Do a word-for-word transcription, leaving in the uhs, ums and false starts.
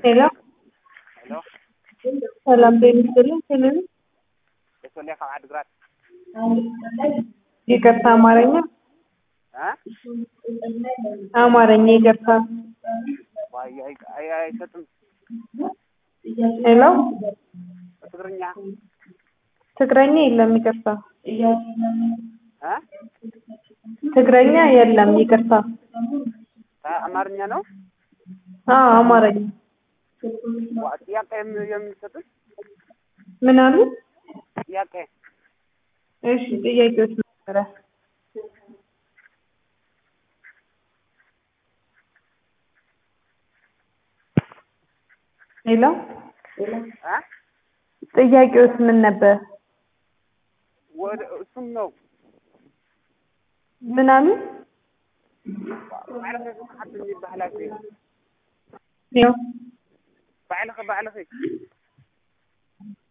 Hello? Hello? ሰላም ጤና ይስጥልኝ። ስምን የሶሊያ ካብ ዓዲግራት ይቅርታ፣ አማርኛ እ አማርኛ ይቅርታ። ዋይ አይ አይ አይሰጥም። ሄሎ፣ በትግርኛ ትግረኛ የለም ይቅርታ። እ ትግረኛ የለም ይቅርታ። አማርኛ ነው። አዎ አማርኛ። ዋ ጥያቄ የምትሰጡት ምን አሉ? ጥያቄ እሺ፣ ጥያቄዎች ነበረ። ሄሎ፣ እ ጥያቄዎች ምን ነበር? ወደ እሱም ነው ምን አሉ? ባዕልኸ ሓድም ይባህላል። ያው ባዕልኸ ባዕልኸ